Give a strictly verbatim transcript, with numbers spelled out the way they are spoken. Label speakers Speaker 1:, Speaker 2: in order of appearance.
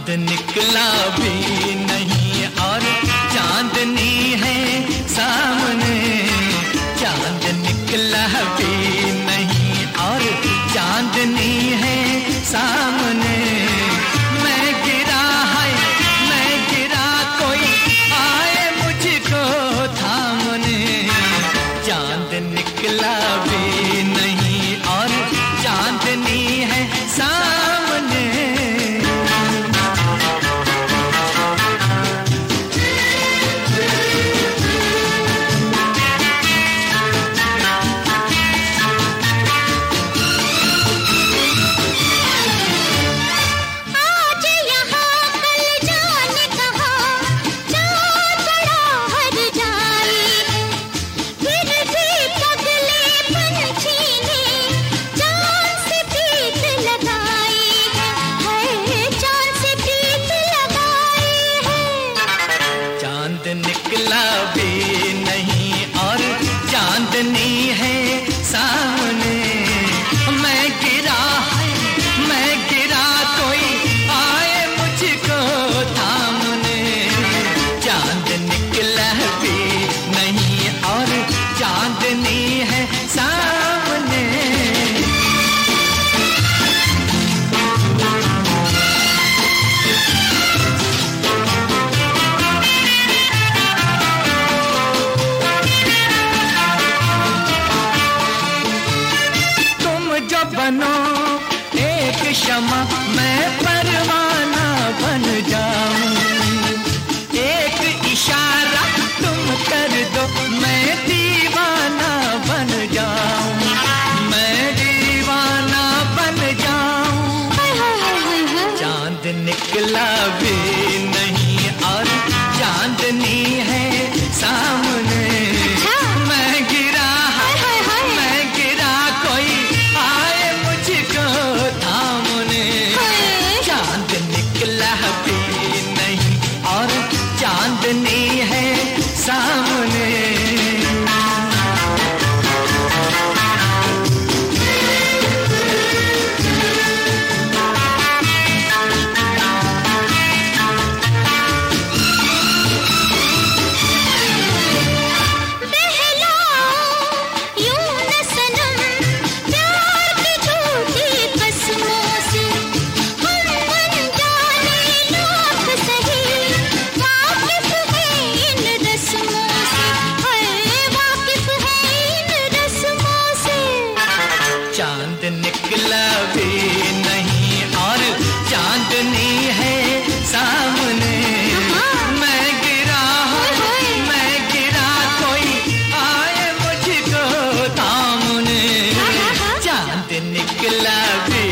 Speaker 1: चांद निकला भी नहीं और चांदनी है सामने, चांद निकला भी नहीं और चांदनी है सामने। मैं गिरा है मैं गिरा कोई आए मुझको थामने, चांद निकला भी नहीं और चांदनी है सामने। निकला भी नहीं और चांदनी है सामने। मैं गिरा है मैं गिरा कोई आए मुझको थामने, चांद निकला भी नहीं और चांदनी है सामने। बनो एक शमा मैं परवाना बन जाऊं, एक इशारा तुम कर दो मैं दीवाना बन जाऊं, मैं दीवाना बन जाऊं। चांद निकला भी नहीं और चांदनी है सामने। मैं गिरा मैं गिरा कोई आए मुझको थामने, चांद निकला भी नहीं और चांदनी है सामने। चांद निकला भी नहीं और चांदनी है सामने। मैं गिरा मैं गिरा कोई आए मुझको थामने, चांद निकला भी